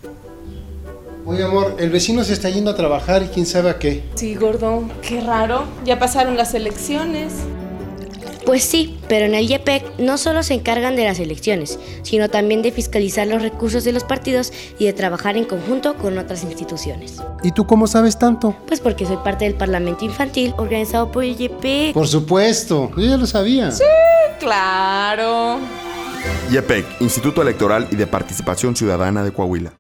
Oye, amor, el vecino se está yendo a trabajar y quién sabe a qué. Sí, gordo, qué raro. Ya pasaron las elecciones. Pues sí, pero en el YEPEC no solo se encargan de las elecciones, sino también de fiscalizar los recursos de los partidos y de trabajar en conjunto con otras instituciones. ¿Y tú cómo sabes tanto? Pues porque soy parte del Parlamento Infantil organizado por el YEPEC. Por supuesto, yo ya lo sabía. Sí, claro. YEPEC, Instituto Electoral y de Participación Ciudadana de Coahuila.